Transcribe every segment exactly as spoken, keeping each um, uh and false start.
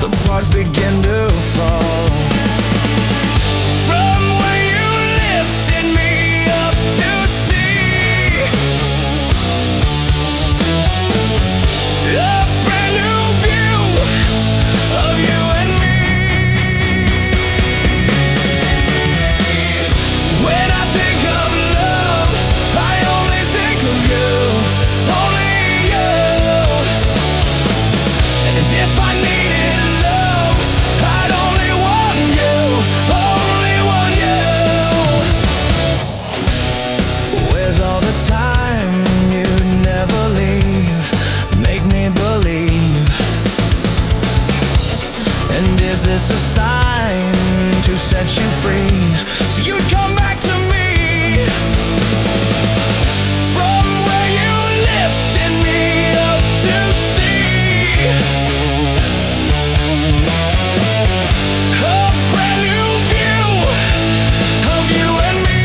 the parts begin to fall. From where you lifted me up to see a brand new view of you and me. When I think of love, I only think of you, only you. And if I needed love, I'd only want you, only want you. Where's all the time you'd never leave? Make me believe. And is this a sign to set you free? So you'd come back to me. From where you lifted me up to see a brand new view of you and me.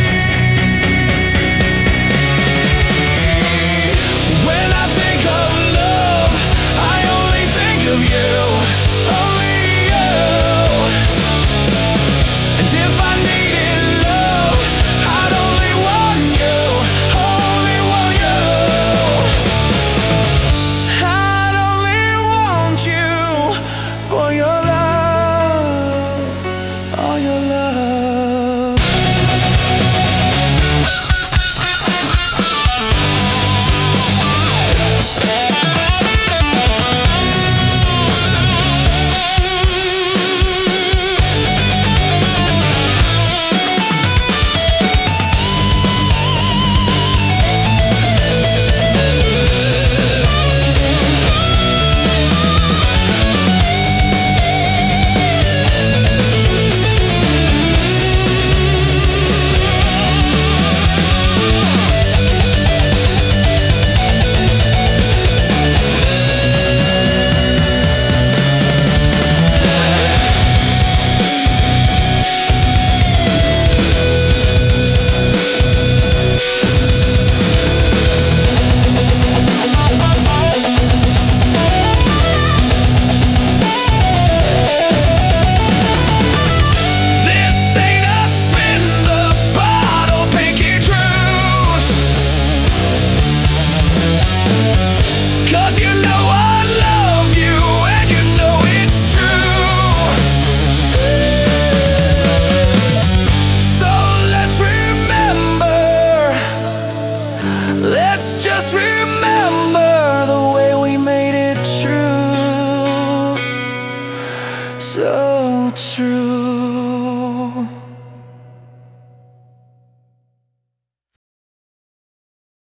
When I think of love, I only think of you, only you. And if I needed love, I'd only want you, only want you. I'd only want you for your love, all your love. This ain't a spin the bottle pinky truce, 'cause you